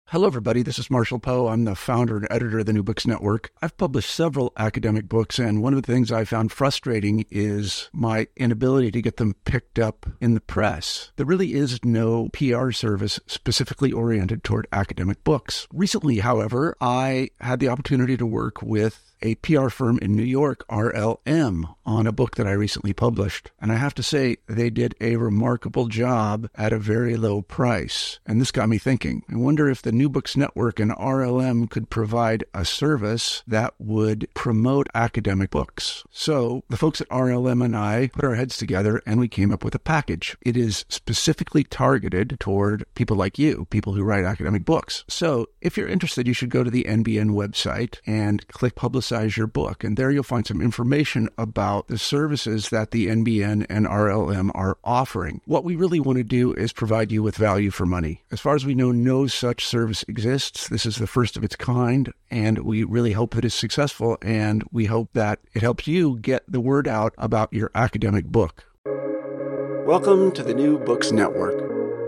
Hello, everybody. This is Marshall Poe. I'm the founder and editor of the New Books Network. I've published several academic books, and one of the things I found frustrating is my inability to get them picked up in the press. There really is no PR service specifically oriented toward academic books. Recently, however, I had the opportunity to work with a PR firm in New York, RLM, on a book that I recently published. And I have to say, they did a remarkable job at a very low price. And this got me thinking. I wonder if the New Books Network and RLM could provide a service that would promote academic books. So the folks at RLM and I put our heads together and we came up with a package. It is specifically targeted toward people like you, people who write academic books. So if you're interested, you should go to the NBN website and click Publicize Your Book. And there you'll find some information about the services that the NBN and RLM are offering. What we really want to do is provide you with value for money. As far as we know, no such service exists. This is the first of its kind, and we really hope that it's successful, and we hope that it helps you get the word out about your academic book. Welcome to the New Books Network.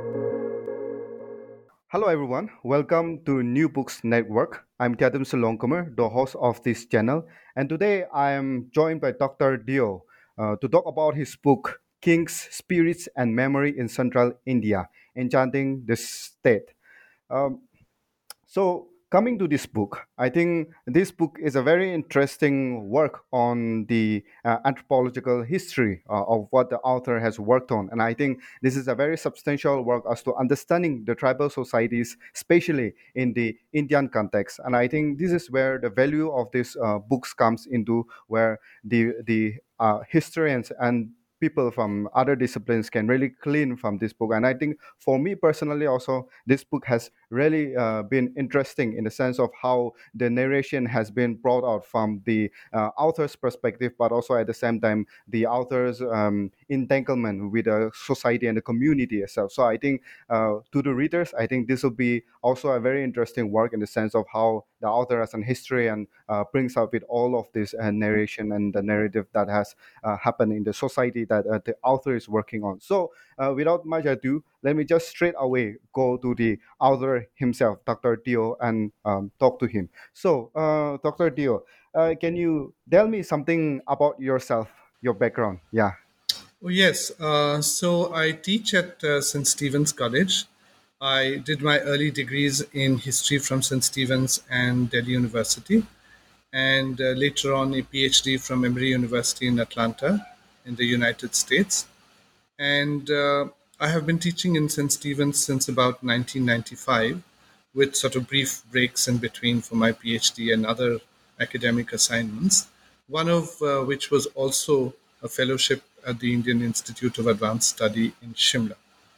Hello everyone, welcome to New Books Network. I'm Tiadam Salongkamer, the host of this channel, and today I am joined by Dr. Dio to talk about his book, Kings, Spirits and Memory in Central India, Enchanting the State. Um, so, coming to this book, I think this book is a very interesting work on the anthropological history of what the author has worked on. And I think this is a very substantial work as to understanding the tribal societies, especially in the Indian context. And I think this is where the value of these books comes into, where the historians and people from other disciplines can really glean from this book. And I think for me personally also, this book has really been interesting in the sense of how the narration has been brought out from the author's perspective, but also at the same time the author's entanglement with the society and the community itself. So I think to the readers, I think this will be also a very interesting work in the sense of how the author as an historian brings out with all of this narration and the narrative that has happened in the society that the author is working on. So without much ado, let me just straight away go to the author himself, Dr. Dio, and talk to him. So, Dr. Dio, can you tell me something about yourself, your background? Yeah. Oh, yes. So I teach at St. Stephen's College. I did my early degrees in history from St. Stephen's and Delhi University, and later on a PhD from Emory University in Atlanta in the United States. And I have been teaching in St. Stephen's since about 1995, with sort of brief breaks in between for my PhD and other academic assignments, one of which was also a fellowship at the Indian Institute of Advanced Study in Shimla.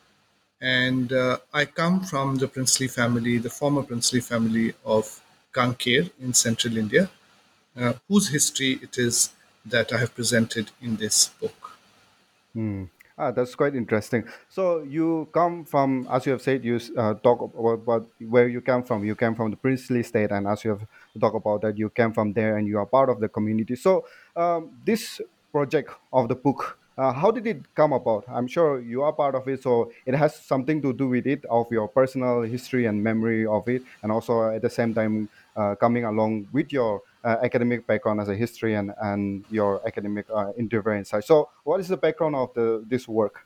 And I come from the princely family, the former princely family of Kanker in central India, whose history it is that I have presented in this book. Hmm. That's quite interesting. So you come from, as you have said, you talk about where you come from. You came from the princely state, and as you have talked about that, you came from there, and you are part of the community. So this project of the book, how did it come about? I'm sure you are part of it, so it has something to do with it, of your personal history and memory of it, and also at the same time coming along with your academic background as a historian and your academic endeavor inside. So, what is the background of this work?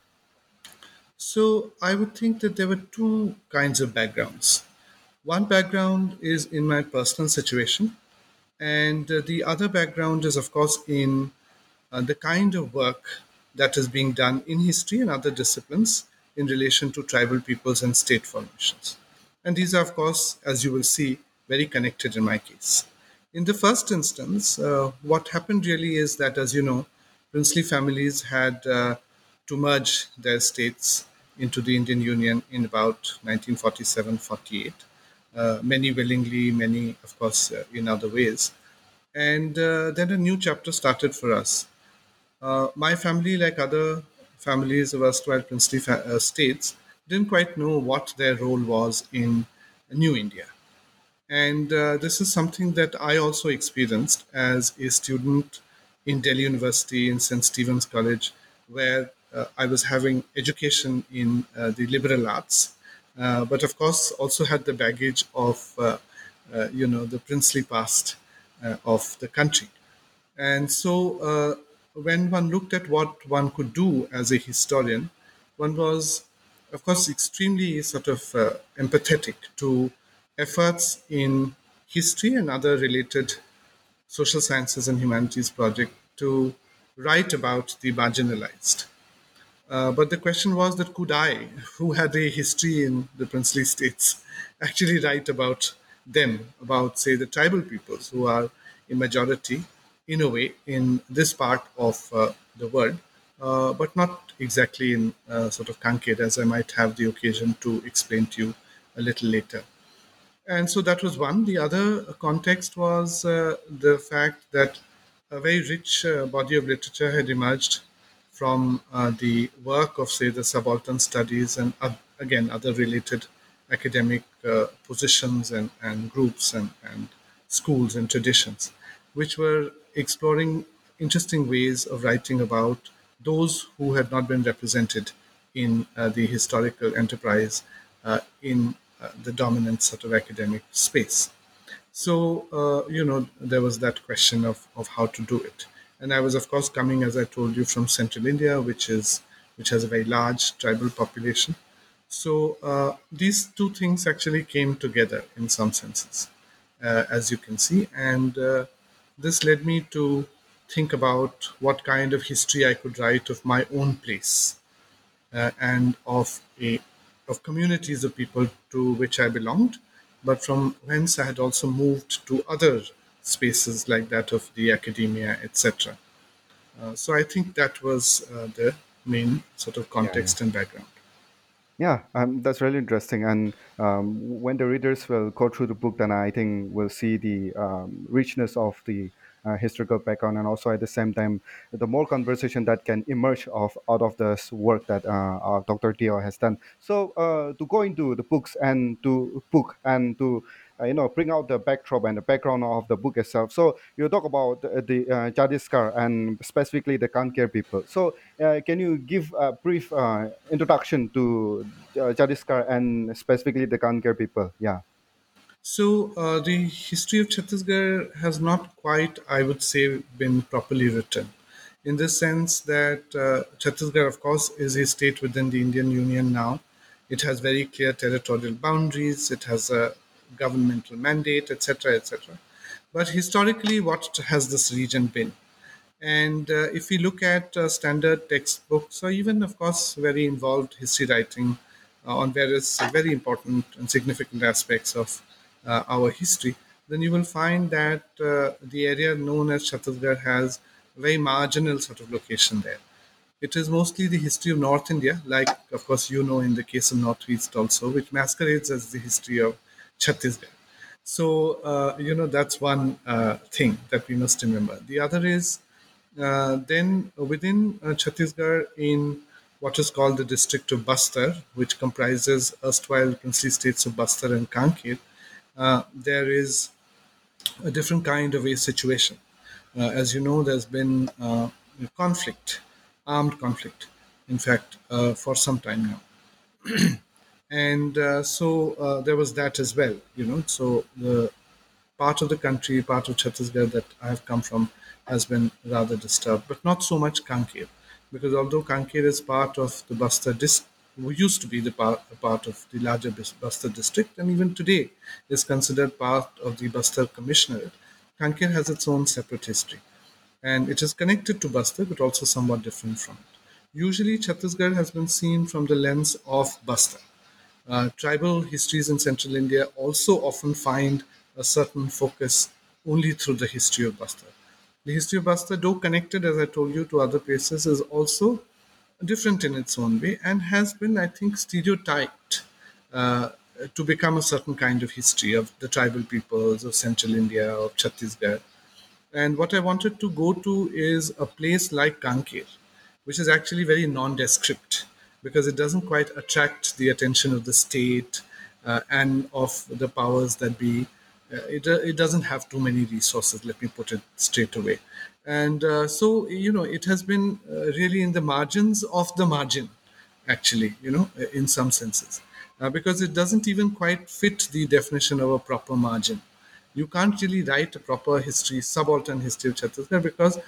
So I would think that there were two kinds of backgrounds. One background is in my personal situation, and the other background is, of course, in the kind of work that is being done in history and other disciplines in relation to tribal peoples and state formations. And these are, of course, as you will see, very connected in my case. In the first instance, what happened really is that, as you know, princely families had to merge their states into the Indian Union in about 1947-48. Many willingly, many, of course, in other ways. And then a new chapter started for us. My family, like other families of erstwhile princely states, didn't quite know what their role was in New India. And this is something that I also experienced as a student in Delhi University in St. Stephen's College, where I was having education in the liberal arts. but of course also had the baggage of the princely past of the country. And so, when one looked at what one could do as a historian, one was, of course, extremely sort of empathetic to efforts in history and other related social sciences and humanities project to write about the marginalized. But the question was that could I, who had a history in the princely states, actually write about them, about, say, the tribal peoples who are a majority, in a way, in this part of the world, but not exactly in sort of Kanker, as I might have the occasion to explain to you a little later. And so that was one. The other context was the fact that a very rich body of literature had emerged from the work of, say, the subaltern studies and, again, other related academic positions and groups and schools and traditions, which were exploring interesting ways of writing about those who had not been represented in the historical enterprise in the dominant sort of academic space. So, there was that question of how to do it. And I was, of course, coming, as I told you, from central India, which has a very large tribal population. So these two things actually came together in some senses, as you can see. And this led me to think about what kind of history I could write of my own place and of communities of people to which I belonged, but from whence I had also moved to other spaces like that of the academia, etc. So I think that was the main sort of Yeah, yeah. context and background. Yeah, that's really interesting. And when the readers will go through the book, then I think we'll see the richness of the historical background, and also at the same time, the more conversation that can emerge of out of this work that Dr. Dio has done. So to go into the books and to book and to bring out the backdrop and the background of the book itself. So you talk about the Chhattisgarh and specifically the Kanker people. So can you give a brief introduction to Chhattisgarh and specifically the Kanker people? Yeah. So the history of Chhattisgarh has not quite, I would say, been properly written, in the sense that Chhattisgarh, of course, is a state within the Indian Union now. It has very clear territorial boundaries. It has a governmental mandate, etc., etc. But historically, what has this region been? And if we look at standard textbooks, or even, of course, very involved history writing on various very important and significant aspects of our history, then you will find that the area known as Chhattisgarh has a very marginal sort of location there. It is mostly the history of North India, like, of course, in the case of Northeast also, which masquerades as the history of Chhattisgarh. So, that's one thing that we must remember. The other is then within Chhattisgarh, in what is called the district of Bastar, which comprises erstwhile princely states of Bastar and Kankir, there is a different kind of a situation. As you know, there's been conflict, armed conflict, in fact, for some time now. And so there was that as well, So the part of the country, part of Chhattisgarh that I have come from, has been rather disturbed, but not so much Kanker, because although Kanker is part of the Bastar district, used to be a part of the larger Bastar district, and even today is considered part of the Bastar Commissionerate, Kanker has its own separate history. And it is connected to Bastar, but also somewhat different from it. Usually, Chhattisgarh has been seen from the lens of Bastar. Tribal histories in central India also often find a certain focus only through the history of Bastar. The history of Bastar, though connected, as I told you, to other places, is also different in its own way and has been, I think, stereotyped uh, to become a certain kind of history of the tribal peoples of central India, of Chhattisgarh. And what I wanted to go to is a place like Kanker, which is actually very nondescript because it doesn't quite attract the attention of the state and of the powers that be. It doesn't have too many resources, let me put it straight away. And so, it has been really in the margins of the margin, actually, in some senses. because it doesn't even quite fit the definition of a proper margin. You can't really write a proper history, subaltern history of Chhattisgarh because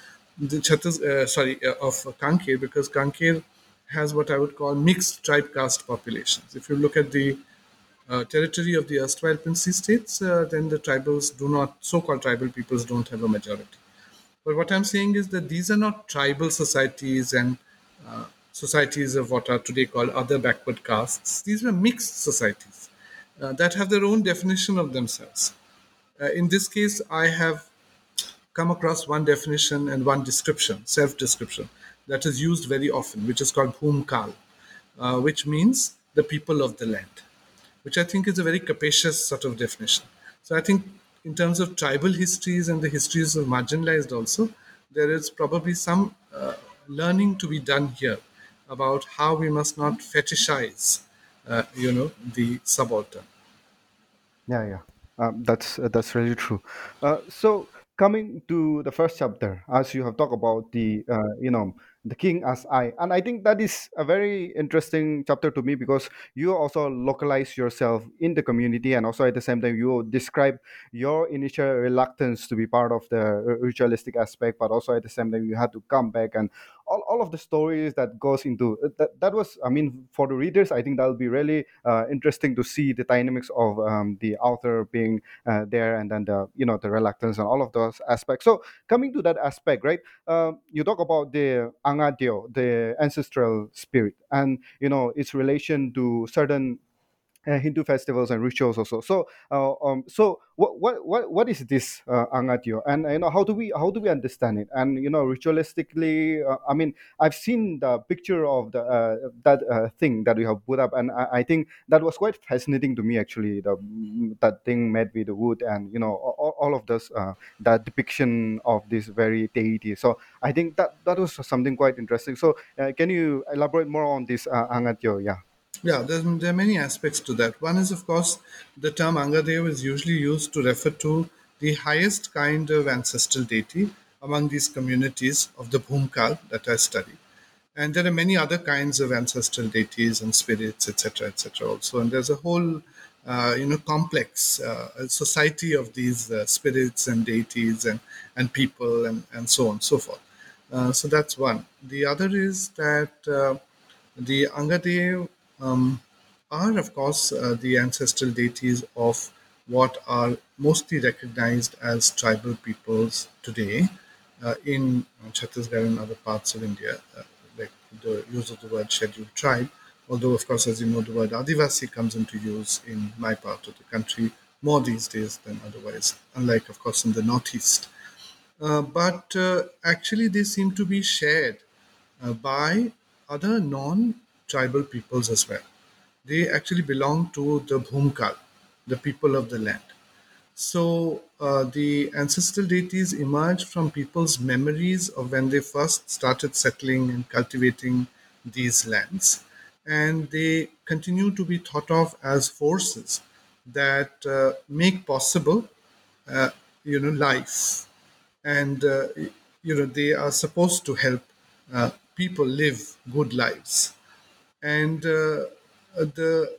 of Kanker, because Kanker has what I would call mixed tribe caste populations. If you look at the territory of the erstwhile princely states, then the tribals do not, so-called tribal peoples don't have a majority. But what I'm saying is that these are not tribal societies and societies of what are today called other backward castes. These are mixed societies that have their own definition of themselves. In this case, I have come across one definition and one description, self description, that is used very often, which is called Bhumkal, which means the people of the land, which I think is a very capacious sort of definition. So I think in terms of tribal histories and the histories of marginalized also, there is probably some learning to be done here about how we must not fetishize, the subaltern. Yeah, yeah, that's really true. So coming to the first chapter, as you have talked about the king as I, and I think that is a very interesting chapter to me because you also localize yourself in the community, and also at the same time you describe your initial reluctance to be part of the ritualistic aspect, but also at the same time you had to come back and all of the stories that goes into that was, I mean, for the readers, I think that'll be really interesting to see the dynamics of the author being there, and then the reluctance and all of those aspects. So coming to that aspect, right, you talk about the angadio, the ancestral spirit, and its relation to certain Hindu festivals and rituals also. So what is this Angatyo, and how do we understand it? And ritualistically, I mean, I've seen the picture of the that thing that you have put up, and I think that was quite fascinating to me actually. That thing made with the wood, and all of this that depiction of this very deity. So I think that was something quite interesting. So can you elaborate more on this Angatyo? Yeah. Yeah, there are many aspects to that. One is, of course, the term Angadev is usually used to refer to the highest kind of ancestral deity among these communities of the Bhumkal that I study. And there are many other kinds of ancestral deities and spirits, etc., also. And there's a whole, complex society of these spirits and deities and people and so on and so forth. So that's one. The other is that the Angadev are, of course, the ancestral deities of what are mostly recognized as tribal peoples today in Chhattisgarh and other parts of India, like the use of the word scheduled tribe. Although, of course, as you know, the word Adivasi comes into use in my part of the country more these days than otherwise, unlike, of course, in the Northeast. But actually, they seem to be shared by other non-tribal peoples as well. They actually belong to the Bhumkal, the people of the land. So the ancestral deities emerge from people's memories of when they first started settling and cultivating these lands. And they continue to be thought of as forces that make possible, uh, life. And, they are supposed to help people live good lives. And the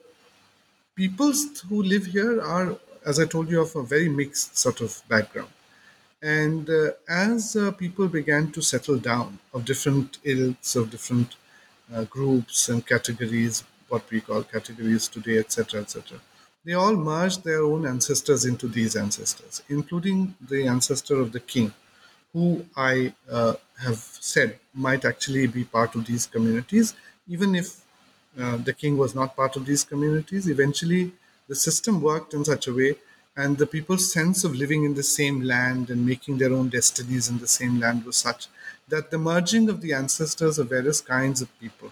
peoples who live here are, as I told you, of a very mixed sort of background. And as people began to settle down of different ilks, of different groups and categories, what we call categories today, etc., they all merged their own ancestors into these ancestors, including the ancestor of the king, who I have said might actually be part of these communities, even if the king was not part of these communities. Eventually, the system worked in such a way, and the people's sense of living in the same land and making their own destinies in the same land was such that the merging of the ancestors of various kinds of people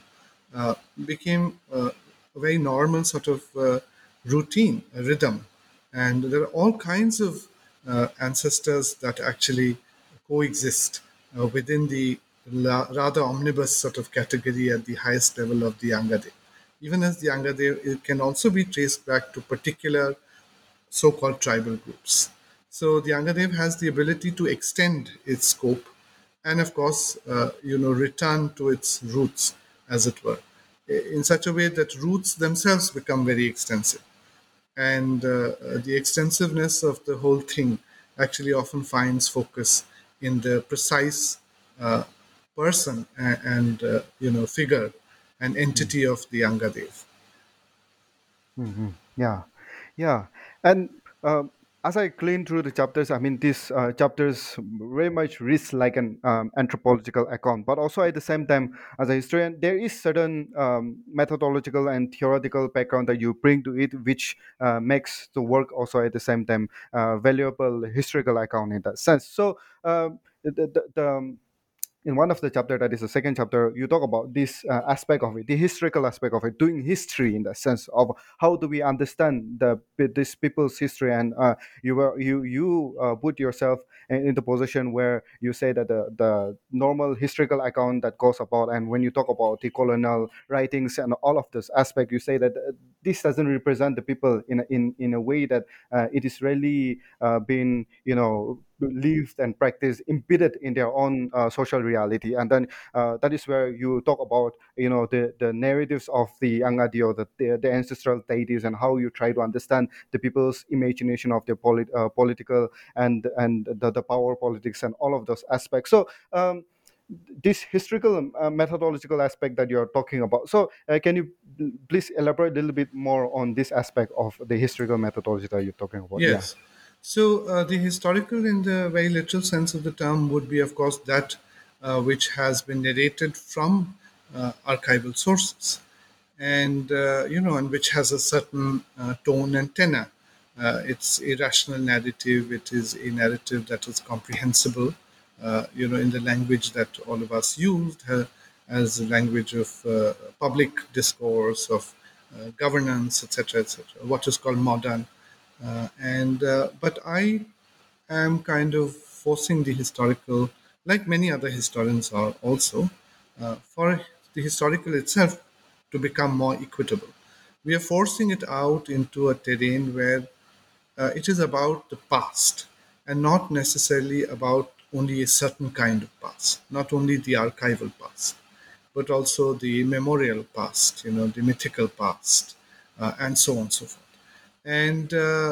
became a very normal sort of routine, a rhythm. And there are all kinds of ancestors that actually coexist within the rather omnibus sort of category at the highest level of the Angadev. Even as the Angadev, it can also be traced back to particular so-called tribal groups. So the Angadev has the ability to extend its scope and, of course, return to its roots, as it were. in such a way that roots themselves become very extensive. And the extensiveness of the whole thing actually often finds focus in the precise uh, person and figure and entity of the Angadev. Mm-hmm. Yeah, yeah, and as I clean through the chapters, I mean, these chapters very much read like an anthropological account, but also at the same time, as a historian, there is certain methodological and theoretical background that you bring to it, which makes the work also at the same time valuable historical account in that sense. So. The in one of the chapter, that is the second chapter, you talk about this aspect of it, the historical aspect of it, doing history in the sense of how do we understand this people's history. And you put yourself in the position where you say that the normal historical account that goes about, and when you talk about the colonial writings and all of this aspect, you say that this doesn't represent the people in a way that it is really been lived and practiced embedded in their own social reality. And then that is where you talk about the narratives of the Angadio, the ancestral deities, and how you try to understand the people's imagination of their political and the power politics and all of those aspects. So this historical methodological aspect that you're talking about, so can you please elaborate a little bit more on this aspect of the historical methodology that you're talking about? Yeah. Yes. So the historical, in the very literal sense of the term, would be, of course, that which has been narrated from archival sources, and and which has a certain tone and tenor. It's a rational narrative. It is a narrative that is comprehensible, in the language that all of us used as a language of public discourse, of governance, etc., etc. What is called modern. And But I am kind of forcing the historical, like many other historians are also, for the historical itself to become more equitable. We are forcing it out into a terrain where it is about the past and not necessarily about only a certain kind of past, not only the archival past, but also the memorial past, the mythical past, and so on and so forth. And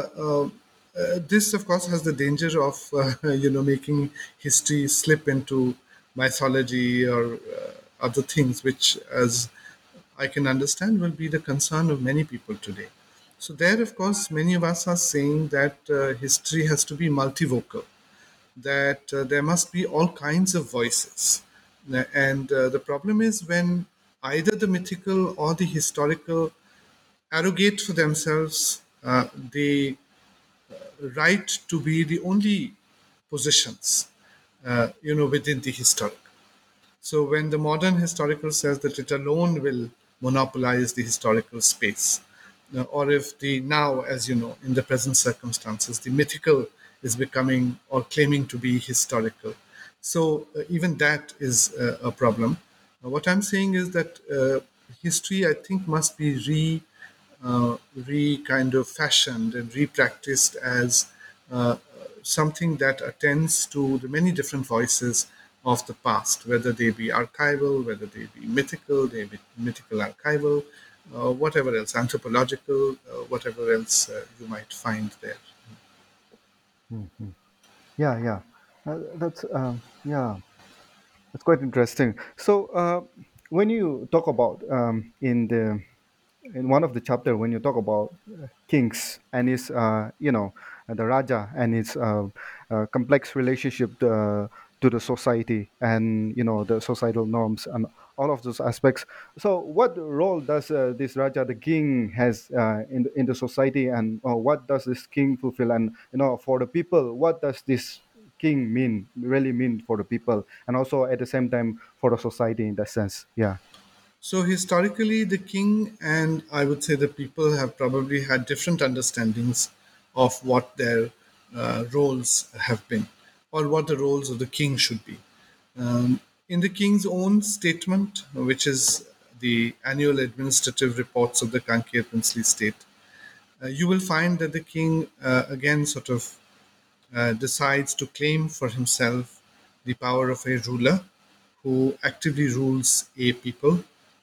this, of course, has the danger of making history slip into mythology or other things, which, as I can understand, will be the concern of many people today. So there, of course, many of us are saying that history has to be multivocal, that there must be all kinds of voices. And the problem is when either the mythical or the historical arrogate for themselves the right to be the only positions, within the historic. So when the modern historical says that it alone will monopolize the historical space, or if the now, as you know, in the present circumstances, the mythical is becoming or claiming to be historical. So even that is a problem. What I'm saying is that history, I think, must be re kind of fashioned and repracticed as something that attends to the many different voices of the past, whether they be archival, whether they be mythical, they be mythical archival, whatever else, anthropological, whatever else you might find there. Mhm. Yeah, yeah. Yeah, that's quite interesting. So, when you talk about in one of the chapter, when you talk about kings and his the Raja and his complex relationship to the society, and the societal norms and all of those aspects. So what role does this Raja, the king, has in the society, and what does this king fulfill? And for the people, what does this king really mean for the people, and also at the same time for the society in that sense? Yeah. So historically, the king and I would say the people have probably had different understandings of what their roles have been, or what the roles of the king should be. In the king's own statement, which is the annual administrative reports of the Kankiya princely state, you will find that the king again sort of decides to claim for himself the power of a ruler who actively rules a people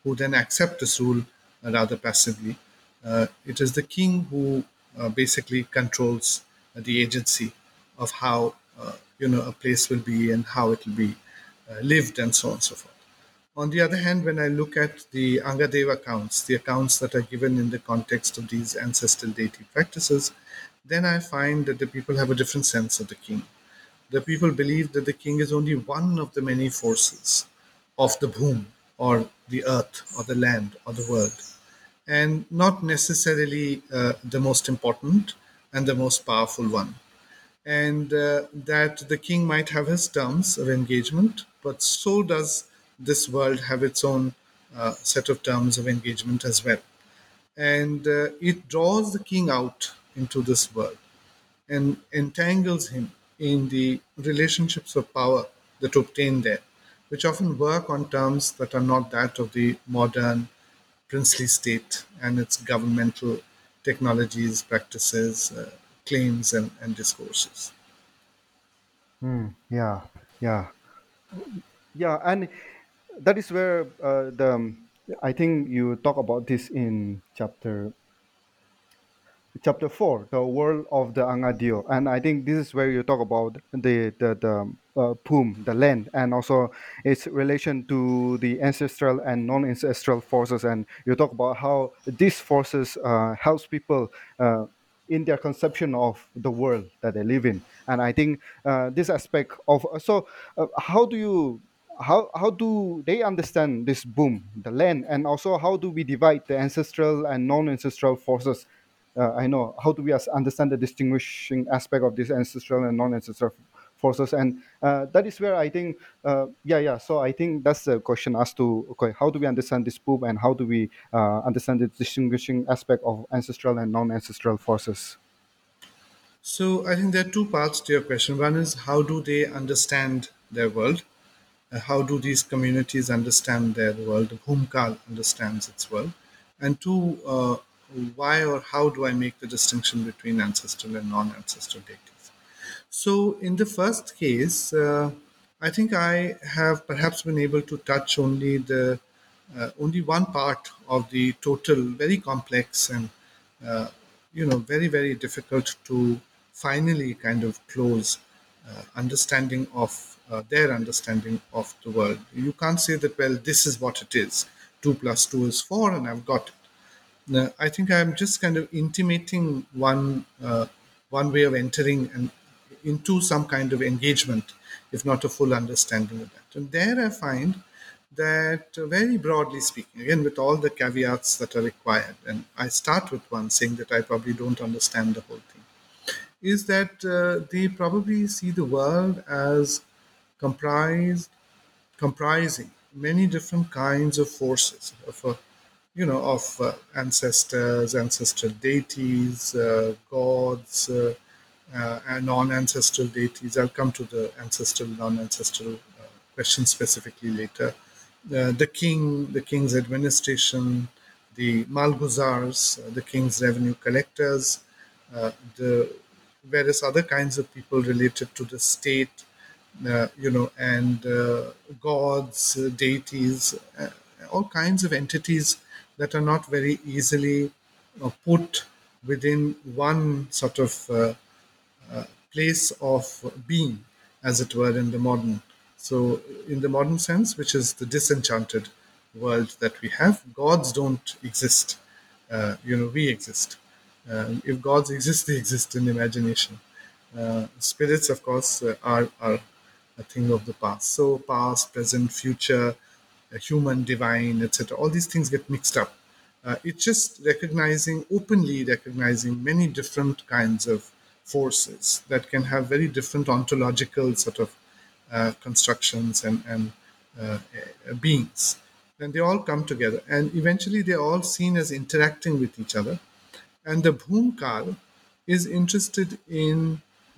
who then accept this rule rather passively. It is the king who basically controls the agency of how a place will be and how it will be lived and so on and so forth. On the other hand, when I look at the Angadeva accounts, the accounts that are given in the context of these ancestral deity practices, then I find that the people have a different sense of the king. The people believe that the king is only one of the many forces of the boom or the earth or the land or the world, and not necessarily the most important and the most powerful one. And that the king might have his terms of engagement, but so does this world have its own set of terms of engagement as well. And it draws the king out into this world and entangles him in the relationships of power that obtain there, which often work on terms that are not that of the modern princely state and its governmental technologies, practices, claims, and discourses. Yeah, yeah, yeah, and that is where the I think you talk about this in chapter 4, the world of the Angadio, and I think this is where you talk about the Pum, the land, and also its relation to the ancestral and non-ancestral forces, and you talk about how these forces helps people in their conception of the world that they live in. And I think this aspect of how do you how do they understand this boom, the land, and also how do we divide the ancestral and non-ancestral forces? I know how do we understand the distinguishing aspect of these ancestral and non-ancestral forces, and that is where I think, yeah. So I think that's the question as to, okay, how do we understand this boom, and how do we understand the distinguishing aspect of ancestral and non-ancestral forces? So I think there are two parts to your question. One is how do they understand their world? How do these communities understand their world? Bhumkal understands its world. And two, why or how do I make the distinction between ancestral and non-ancestral deities? So in the first case, I think I have perhaps been able to touch only one part of the total, very complex and uh, very very difficult to finally kind of close understanding of their understanding of the world. You can't say that, well, this is what it is. 2 plus 2 is 4, and I've got it. Now, I think I'm just kind of intimating one way of entering and into some kind of engagement, if not a full understanding of that. And there I find that, very broadly speaking, again with all the caveats that are required, and I start with one saying that I probably don't understand the whole thing, is that they probably see the world as comprised comprising many different kinds of forces of ancestors, ancestral deities, gods, and non-ancestral deities. I'll come to the ancestral, non-ancestral question specifically later. The king's administration, the malguzars, the king's revenue collectors, the various other kinds of people related to the state, and gods, deities, all kinds of entities that are not very easily put within one sort of place of being, as it were, in the modern. So, in the modern sense, which is the disenchanted world that we have, gods don't exist. We exist. If gods exist, they exist in imagination. Spirits, of course, are a thing of the past. So, past, present, future, human, divine, etc. All these things get mixed up. It's just openly recognizing many different kinds of forces that can have very different ontological sort of constructions and beings. And they all come together. And eventually they're all seen as interacting with each other. And the Bhumkal is interested in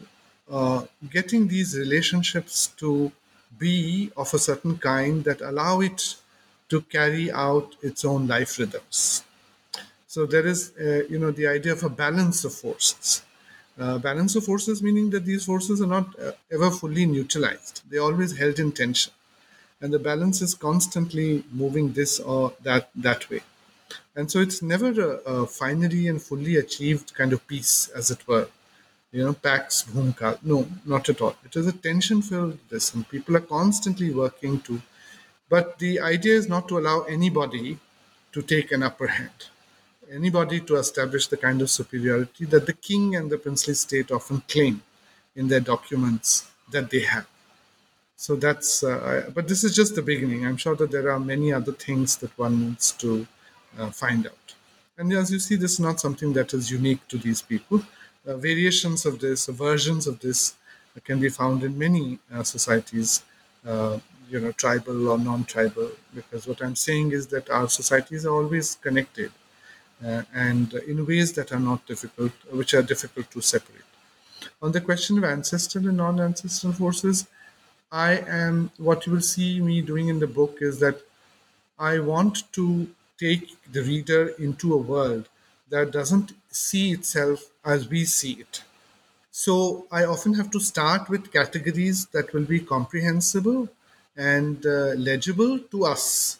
getting these relationships to be of a certain kind that allow it to carry out its own life rhythms. So there is, the idea of a balance of forces. Balance of forces meaning that these forces are not ever fully neutralized. They're always held in tension. and the balance is constantly moving this or that way. And so it's never a finally and fully achieved kind of peace, as it were. Pax Bhumka. No, not at all. It is a tension-filled this, and people are constantly working to. But the idea is not to allow anybody to take an upper hand, anybody to establish the kind of superiority that the king and the princely state often claim in their documents that they have. So that's, but this is just the beginning. I'm sure that there are many other things that one needs to find out. And as you see, this is not something that is unique to these people. Variations of this, versions of this can be found in many societies, tribal or non-tribal, because what I'm saying is that our societies are always connected and in ways that are not difficult, which are difficult to separate. On the question of ancestral and non-ancestral forces, what you will see me doing in the book is that I want to take the reader into a world that doesn't see itself as we see it. So I often have to start with categories that will be comprehensible and legible to us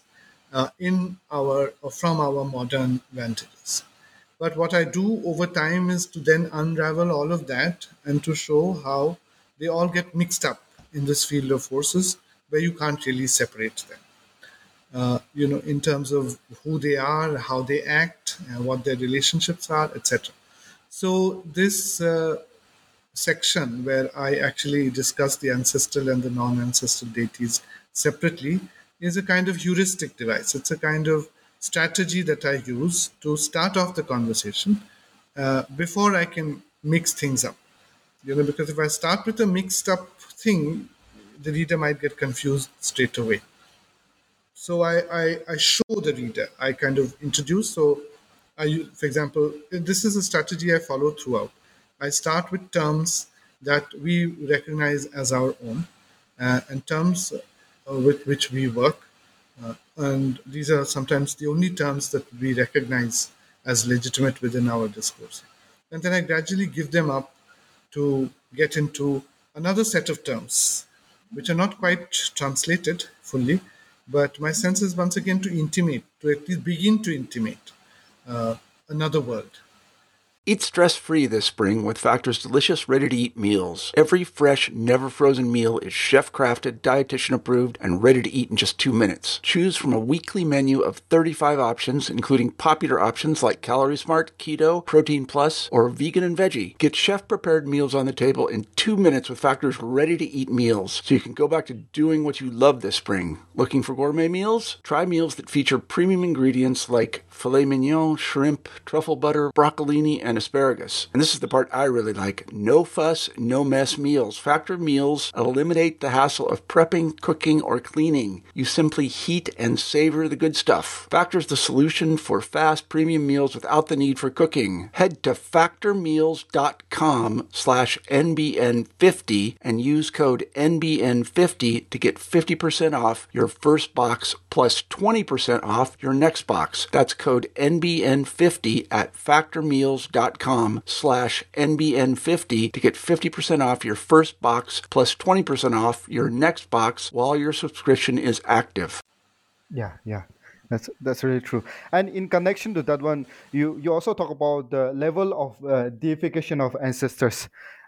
from our modern vantages. But what I do over time is to then unravel all of that and to show how they all get mixed up in this field of forces where you can't really separate them. In terms of who they are, how they act, what their relationships are, etc. So this section where I actually discuss the ancestral and the non-ancestral deities separately is a kind of heuristic device. It's a kind of strategy that I use to start off the conversation before I can mix things up. Because if I start with a mixed up thing, the reader might get confused straight away. So I show the reader, I kind of introduce. So for example, this is a strategy I follow throughout. I start with terms that we recognize as our own and terms with which we work. And these are sometimes the only terms that we recognize as legitimate within our discourse. And then I gradually give them up to get into another set of terms, which are not quite translated fully, but my sense is once again to at least begin to intimate another world. Eat stress-free this spring with Factor's delicious, ready-to-eat meals. Every fresh, never-frozen meal is chef-crafted, dietitian-approved, and ready to eat in just 2 minutes. Choose from a weekly menu of 35 options, including popular options like Calorie Smart, Keto, Protein Plus, or Vegan and Veggie. Get chef-prepared meals on the table in 2 minutes with Factor's ready-to-eat meals, so you can go back to doing what you love this spring. Looking for gourmet meals? Try meals that feature premium ingredients like filet mignon, shrimp, truffle butter, broccolini, and asparagus. And this is the part I really like. No fuss, no mess meals. Factor meals eliminate the hassle of prepping, cooking, or cleaning. You simply heat and savor the good stuff. Factor's the solution for fast premium meals without the need for cooking. Head to factormeals.com/NBN50 and use code NBN50 to get 50% off your first box plus 20% off your next box. That's code NBN50 at factormeals.com/NBN50 to get 50% off your first box plus 20% off your next box while your subscription is active. Yeah. That's really true. And in connection to that one, you also talk about the level of deification of ancestors.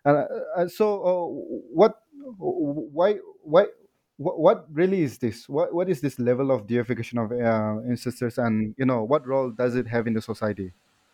What really is this? What is this level of deification of ancestors, and what role does it have in the society?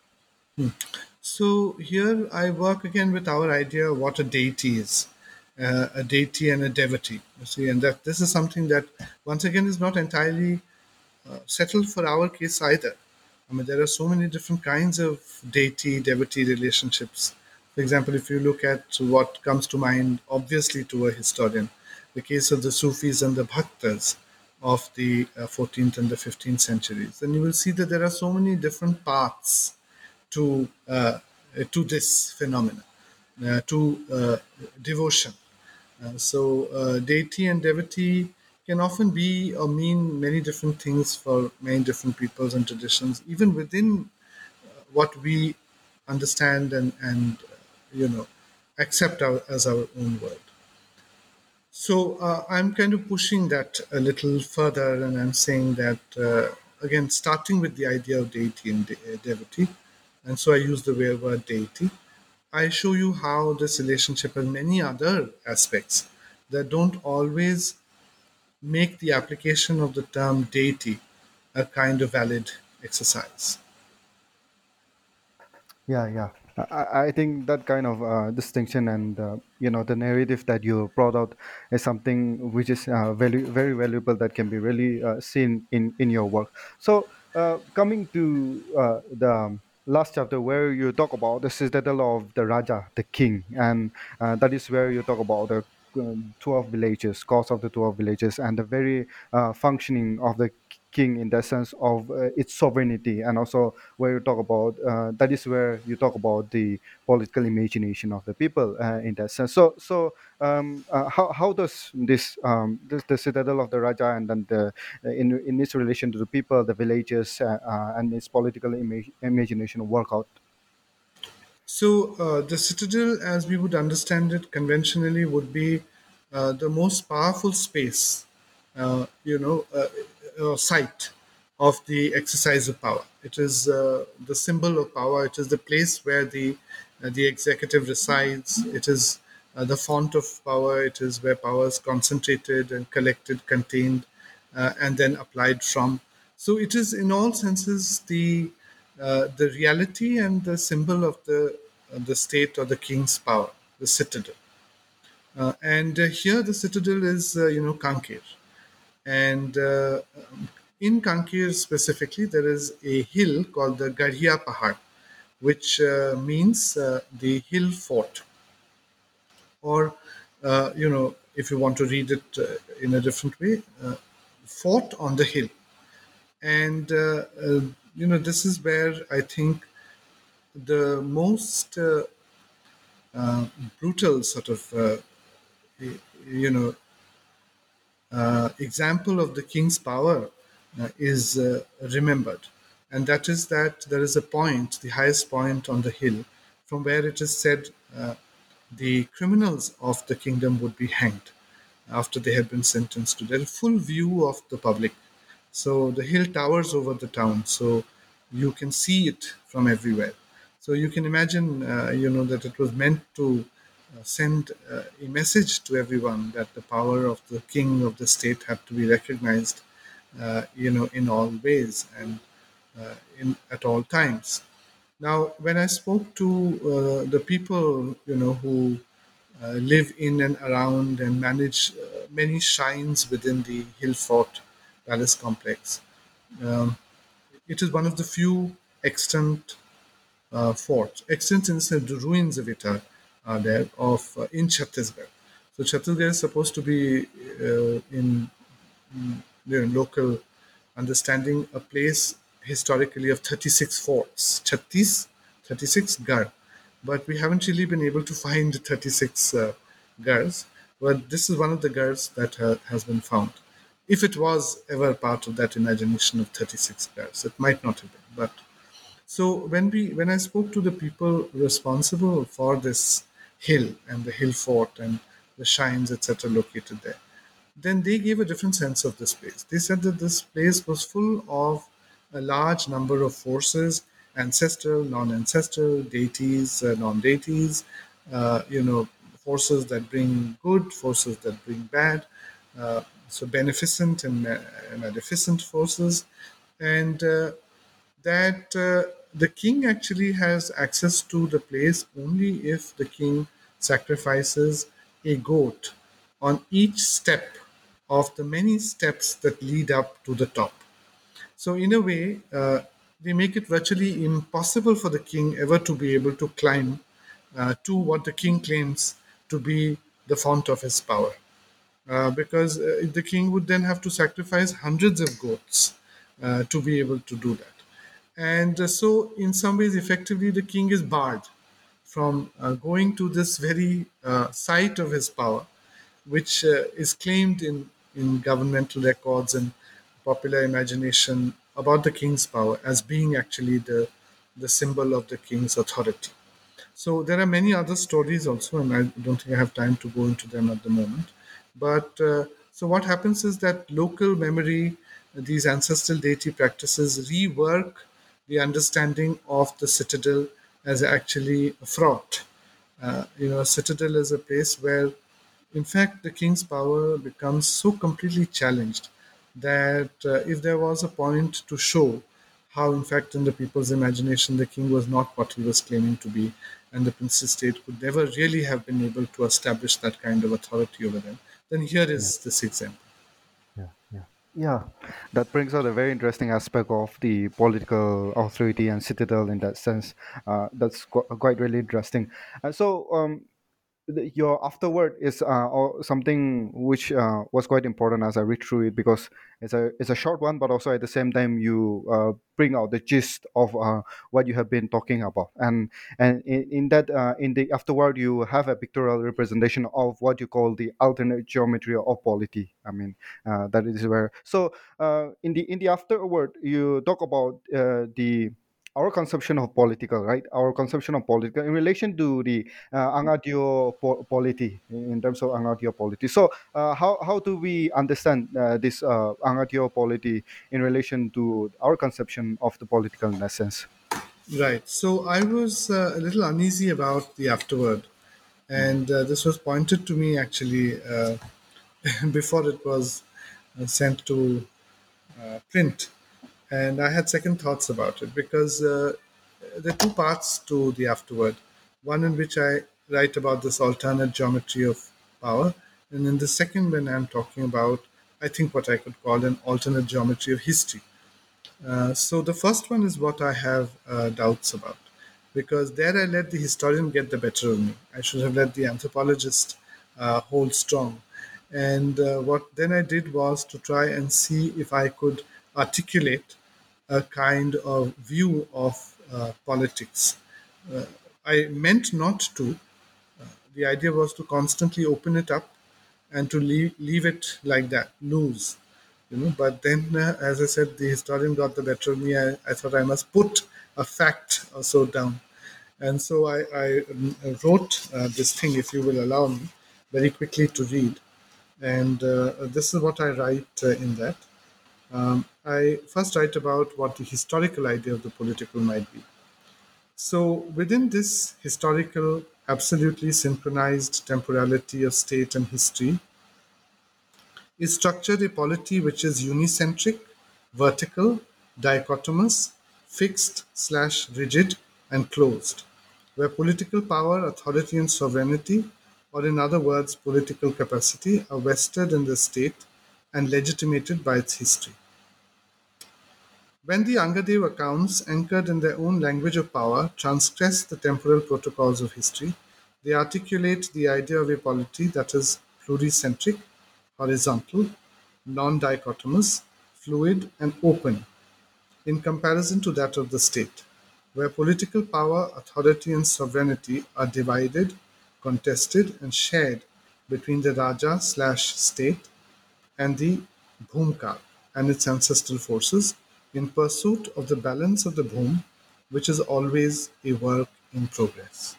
So here I work again with our idea of what a deity is, a deity and a devotee. You see, and that this is something that once again is not entirely settled for our case either. I mean, there are so many different kinds of deity-devotee relationships. For example, if you look at what comes to mind, obviously to a historian, the case of the Sufis and the Bhaktas of the 14th and the 15th centuries, then you will see that there are so many different paths to this phenomenon, to devotion. So deity and devotee can often be or mean many different things for many different peoples and traditions, even within what we understand and accept as our own world. So I'm kind of pushing that a little further, and I'm saying that again, starting with the idea of deity and devotee, and so I use the word deity. I show you how this relationship has many other aspects that don't always make the application of the term deity a kind of valid exercise. Yeah, yeah. I think that kind of distinction and the narrative that you brought out is something which is very valuable that can be really seen in your work. So coming to the last chapter where you talk about the citadel of the Raja, the king, and that is where you talk about the 12 villages, cause of the 12 villages, and the very functioning of the king in the sense of its sovereignty, and also where you talk about that is where you talk about the political imagination of the people in that sense. How does this the citadel of the Raja and then the in its relation to the people, the villages, and its political imagination work out? So, the citadel, as we would understand it conventionally, would be the most powerful space, site of the exercise of power. It is the symbol of power. It is the place where the executive resides. It is the font of power. It is where power is concentrated and collected, contained, and then applied from. So it is, in all senses, the reality and the symbol of the state or the king's power, the citadel. And here, the citadel is, Kankir, and in Kankir specifically, there is a hill called the Garhia Pahad, which means the hill fort, or if you want to read it in a different way, fort on the hill. And this is where I think the most brutal sort of you know example of the king's power is remembered, and that is that there is a point, the highest point on the hill, from where it is said the criminals of the kingdom would be hanged after they had been sentenced to death. Full view of the public. So the hill towers over the town, so you can see it from everywhere. So you can imagine, that it was meant to send a message to everyone that the power of the king of the state had to be recognized, in all ways and in at all times. Now, when I spoke to the people, who live in and around and manage many shrines within the Hill Fort Palace complex, um, it is one of the few extant forts. Extant in the sense the ruins of it are there in Chhattisgarh. So Chhattisgarh is supposed to be in local understanding a place historically of 36 forts, 36 gar. But we haven't really been able to find 36 gars. But this is one of the gars that has been found. If it was ever part of that imagination of 36 gars, it might not have been. But so when I spoke to the people responsible for this hill and the hill fort and the shrines, etc., located there, then they gave a different sense of this place. They said that this place was full of a large number of forces, ancestral, non-ancestral, deities, non-deities, forces that bring good, forces that bring bad, so beneficent and maleficent forces, and that the king actually has access to the place only if the king sacrifices a goat on each step of the many steps that lead up to the top. So, in a way, they make it virtually impossible for the king ever to be able to climb to what the king claims to be the font of his power. Because the king would then have to sacrifice hundreds of goats to be able to do that. And so, in some ways, effectively, the king is barred from going to this very site of his power, which is claimed in governmental records and popular imagination about the king's power as being actually the symbol of the king's authority. So there are many other stories also, and I don't think I have time to go into them at the moment. But so what happens is that local memory, these ancestral deity practices rework the understanding of the citadel as actually a fraught. A citadel is a place where, in fact, the king's power becomes so completely challenged that if there was a point to show how, in fact, in the people's imagination, the king was not what he was claiming to be, and the princely state could never really have been able to establish that kind of authority over them, then here Yeah. is this example. Yeah, yeah, yeah. That brings out a very interesting aspect of the political authority and citadel in that sense. That's quite really interesting. And so, your afterword is something which was quite important as I read through it, because it's a short one, but also at the same time you bring out the gist of what you have been talking about, and in that in the afterword you have a pictorial representation of what you call the alternate geometry of polity. I mean, that is where, so in the afterword you talk about the our consumption of political, right, our consumption of political in relation to the Angatio polity, in terms of Angatio polity. So how do we understand this Angatio polity in relation to our conception of the political essence? Right. So I was a little uneasy about the afterword, Mm, and this was pointed to me actually before it was sent to print. And I had second thoughts about it because there are two parts to the afterword. One in which I write about this alternate geometry of power, and in the second, when I'm talking about, I think, what I could call an alternate geometry of history. So the first one is what I have doubts about, because there I let the historian get the better of me. I should have let the anthropologist hold strong. And what then I did was to try and see if I could articulate a kind of view of politics. Uh, I meant not to. The idea was to constantly open it up and to leave it like that, loose. But then, as I said, the historian got the better of me. I thought I must put a fact or so down. And so I wrote this thing, if you will allow me, very quickly to read. And this is what I write in that. I first write about what the historical idea of the political might be. So, within this historical, absolutely synchronized temporality of state and history, is structured a polity which is unicentric, vertical, dichotomous, fixed/rigid, and closed, where political power, authority, and sovereignty, or in other words, political capacity, are vested in the state and legitimated by its history. When the Angadev accounts, anchored in their own language of power, transgress the temporal protocols of history, they articulate the idea of a polity that is pluricentric, horizontal, non dichotomous, fluid, and open, in comparison to that of the state, where political power, authority, and sovereignty are divided, contested, and shared between the Raja/state and the Bhumka and its ancestral forces in pursuit of the balance of the Bhum, which is always a work in progress.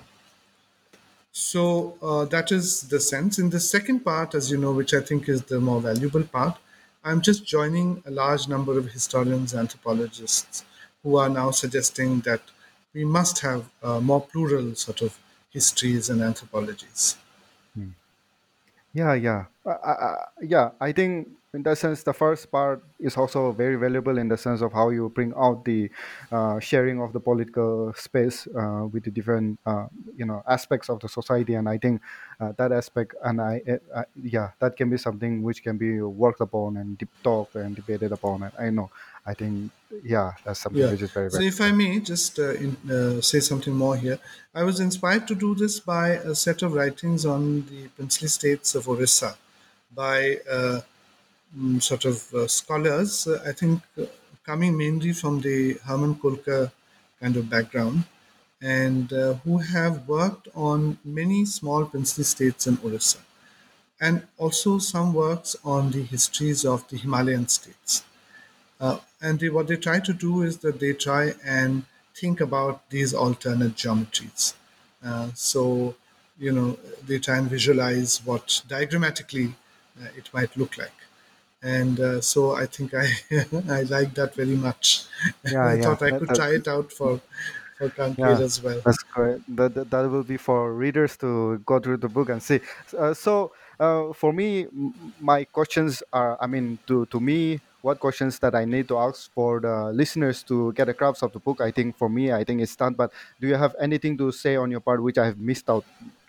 So that is the sense. In the second part, as you know, which I think is the more valuable part, I'm just joining a large number of historians, anthropologists, who are now suggesting that we must have more plural sort of histories and anthropologies. mm. Yeah, yeah, yeah. I think in that sense, the first part is also very valuable in the sense of how you bring out the sharing of the political space with the different, aspects of the society, and I think that aspect, and yeah, that can be something which can be worked upon and deep talked and debated upon. And I know, I think, yeah, that's something Yeah. which is very So, if I valuable. may just say something more here, I was inspired to do this by a set of writings on the princely states of Orissa by sort of scholars, I think, coming mainly from the Herman Kulka kind of background, and who have worked on many small princely states in Orissa, and also some works on the histories of the Himalayan states. What they try to do is that they try and think about these alternate geometries. So, they try and visualize what diagrammatically it might look like. And so I think I I like that very much. Yeah, I yeah, thought I could try it out for Conclave yeah. as well. That's correct. That will be for readers to go through the book and see. For me, my questions are, I mean, to me, what questions that I need to ask for the listeners to get a grasp of the book? I think for me, I think it's done. But do you have anything to say on your part which I have missed out?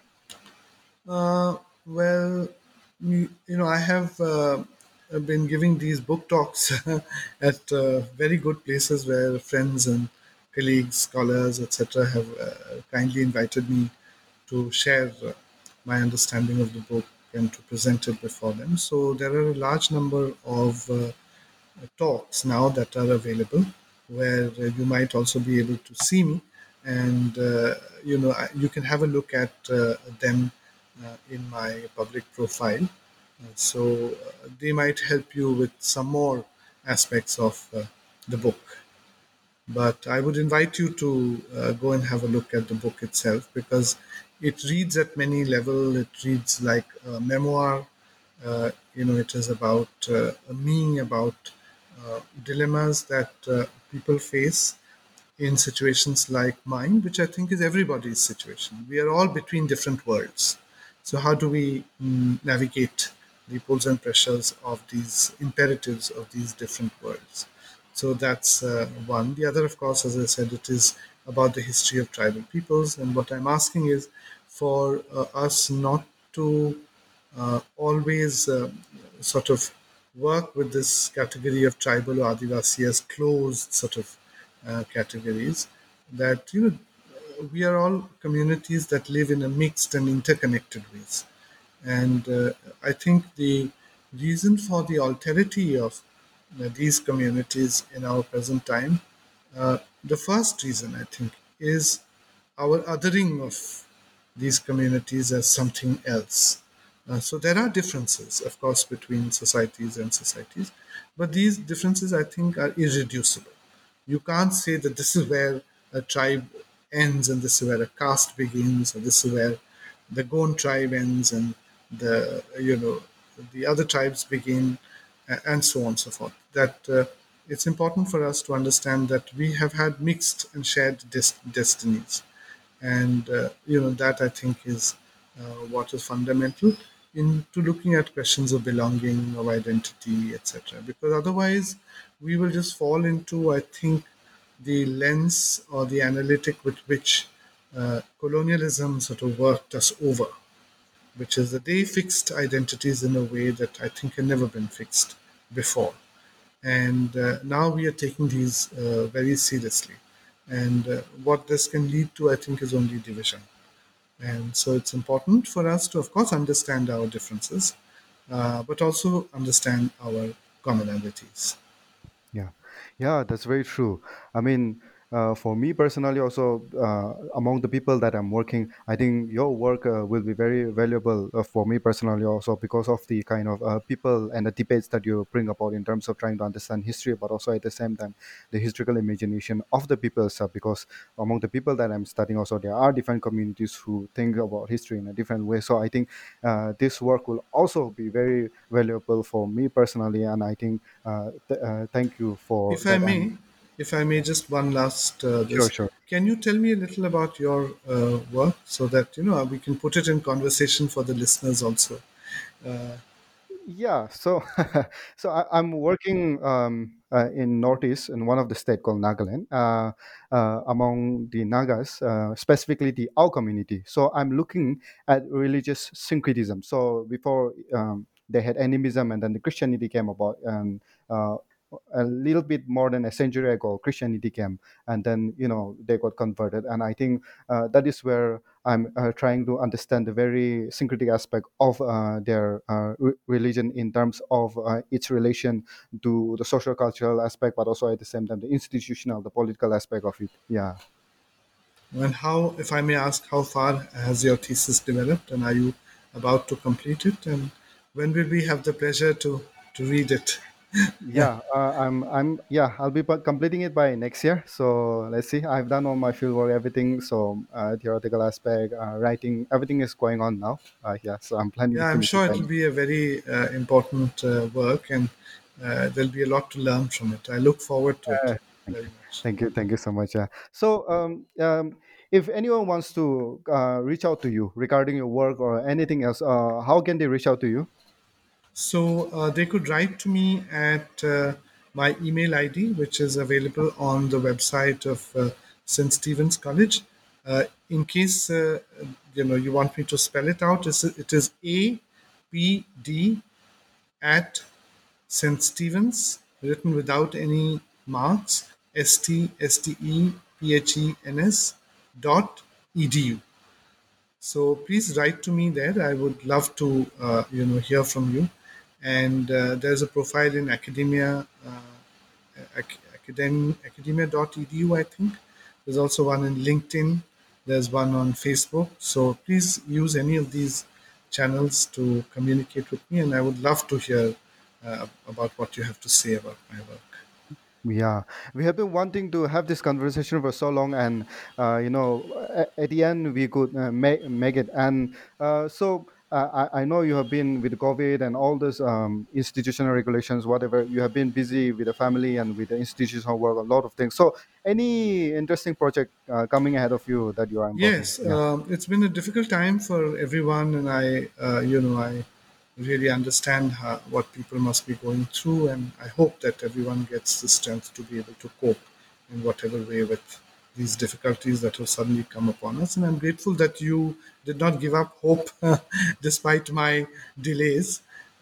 Well, I have been giving these book talks at very good places where friends and colleagues, scholars, etc., have kindly invited me to share my understanding of the book and to present it before them. So there are a large number of talks now that are available where you might also be able to see me, and you can have a look at them in my public profile. So they might help you with some more aspects of the book. But I would invite you to go and have a look at the book itself, because it reads at many level. It reads like a memoir. It is about me, about dilemmas that people face in situations like mine, which I think is everybody's situation. We are all between different worlds. So, how do we navigate the pulls and pressures of these imperatives of these different worlds? So, that's one. The other, of course, as I said, it is about the history of tribal peoples. And what I'm asking is for us not to always sort of work with this category of tribal or Adivasi as closed sort of categories. That we are all communities that live in a mixed and interconnected ways, and I think the reason for the alterity of these communities in our present time, the first reason I think is our othering of these communities as something else. So there are differences, of course, between societies and societies, but these differences I think are irreducible. You can't say that this is where a tribe ends and this is where a caste begins, or this is where the Goan tribe ends and the other tribes begin, and so on and so forth. That it's important for us to understand that we have had mixed and shared destinies, and that I think is what is fundamental into looking at questions of belonging, of identity, etc. Because otherwise we will just fall into, I think, the lens or the analytic with which colonialism sort of worked us over, which is that they fixed identities in a way that I think had never been fixed before. And now we are taking these very seriously. And what this can lead to, I think, is only division. And so it's important for us to, of course, understand our differences, but also understand our commonalities. Yeah, yeah, that's very true. I mean, for me personally, also among the people that I'm working, I think your work will be very valuable for me personally, also because of the kind of people and the debates that you bring about in terms of trying to understand history, but also at the same time the historical imagination of the people itself. Because among the people that I'm studying, also there are different communities who think about history in a different way. So I think this work will also be very valuable for me personally, and I think thank you for If I that. And may, if I may, just one last sure, this. sure. Can you tell me a little about your work so that we can put it in conversation for the listeners also? Yeah, so I'm working in Northeast in one of the state called Nagaland, among the Nagas, specifically the Ao community. So I'm looking at religious syncretism. So before they had animism, and then the Christianity came about, and uh, a little bit more than a century ago, Christianity came, and then they got converted, and I think that is where I'm trying to understand the very syncretic aspect of their religion in terms of its relation to the social cultural aspect, but also at the same time the institutional, the political aspect of it. Yeah. And how, if I may ask, how far has your thesis developed, and are you about to complete it? And when will we have the pleasure to read it? Yeah, I'll be completing it by next year. So let's see. I've done all my fieldwork, everything. So theoretical aspect, writing, everything is going on now. Yeah, so I'm planning to Yeah, I'm finish it sure by. it'll be a very important work, and there'll be a lot to learn from it. I look forward to it Uh, thank very you, much. thank you so much. Yeah. So if anyone wants to reach out to you regarding your work or anything else, how can they reach out to you? So they could write to me at my email ID, which is available on the website of St. Stephen's College. In case you want me to spell it out, it is APD at St. Stephen's, written without any marks, STSTEPHENS dot edu. So please write to me there. I would love to hear from you. And there's a profile in academia, academia.edu, I think. There's also one in LinkedIn. There's one on Facebook. So please use any of these channels to communicate with me, and I would love to hear about what you have to say about my work. Yeah, we have been wanting to have this conversation for so long, and at the end we could make it. And I know you have been with COVID and all those institutional regulations, whatever. You have been busy with the family and with the institutional work, a lot of things. So, any interesting project coming ahead of you that you are embarking? Yes, Yeah. it's been a difficult time for everyone, and I really understand what people must be going through, and I hope that everyone gets the strength to be able to cope in whatever way with these difficulties that have suddenly come upon us. And I'm grateful that you did not give up hope despite my delays.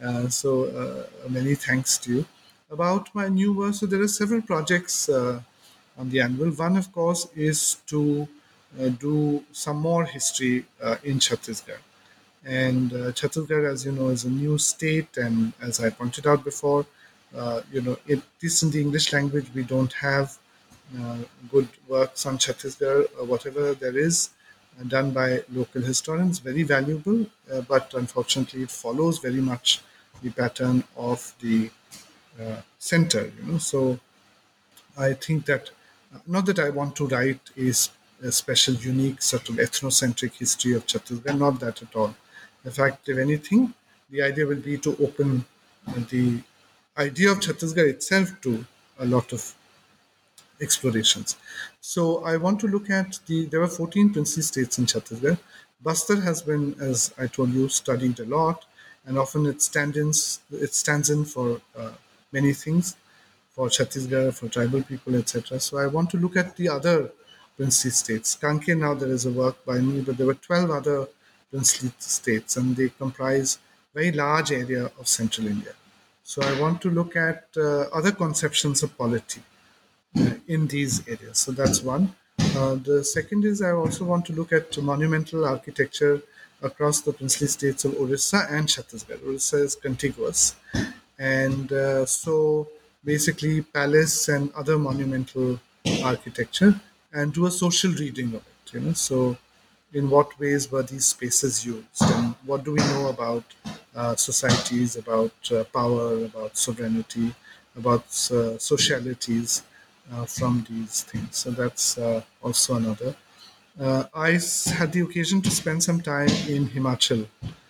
Many thanks to you. About my new work, so there are several projects on the annual. One, of course, is to do some more history in Chhattisgarh. And Chhattisgarh, as you know, is a new state, and as I pointed out before, at least in the English language, we don't have uh, good works on Chhattisgarh. Whatever there is done by local historians, very valuable, but unfortunately, it follows very much the pattern of the center. So I think that not that I want to write a special, unique, sort of ethnocentric history of Chhattisgarh, not that at all. In fact, if anything, the idea will be to open the idea of Chhattisgarh itself to a lot of explorations. So I want to look at there were 14 princely states in Chhattisgarh. Bastar has been, as I told you, studied a lot, and often it stands in for many things, for Chhattisgarh, for tribal people, etc. So I want to look at the other princely states. Kanke, now there is a work by me, but there were 12 other princely states, and they comprise very large area of central India. So I want to look at other conceptions of polity in these areas. So that's one. The second is I also want to look at monumental architecture across the princely states of Orissa and Chhattisgarh. Orissa is contiguous, and so basically palace and other monumental architecture, and do a social reading of it. So in what ways were these spaces used, and what do we know about societies, about power, about sovereignty, about socialities from these things. So that's also another. Had the occasion to spend some time in Himachal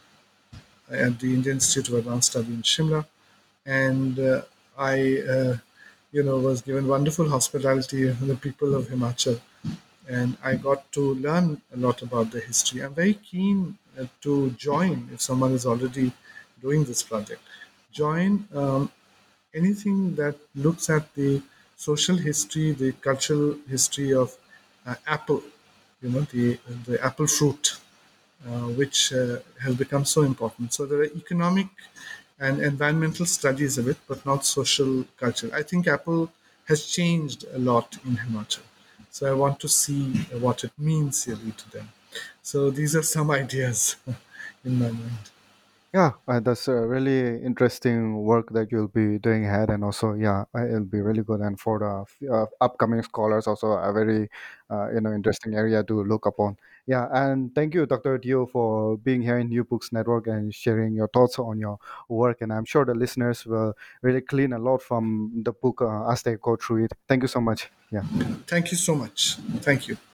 at the Indian Institute of Advanced Study in Shimla, and I was given wonderful hospitality from the people of Himachal, and I got to learn a lot about the history. I'm very keen to join, if someone is already doing this project, join anything that looks at the social history, the cultural history of apple, the apple fruit, which has become so important. So there are economic and environmental studies of it, but not social culture. I think Apple has changed a lot in Himachal. So I want to see what it means really to them. So these are some ideas in my mind. Yeah, that's a really interesting work that you'll be doing ahead, and also, yeah, it'll be really good. And for the upcoming scholars, also a very, interesting area to look upon. Yeah, and thank you, Dr. Dio, for being here in New Books Network and sharing your thoughts on your work. And I'm sure the listeners will really glean a lot from the book as they go through it. Thank you so much. Yeah. Thank you so much. Thank you.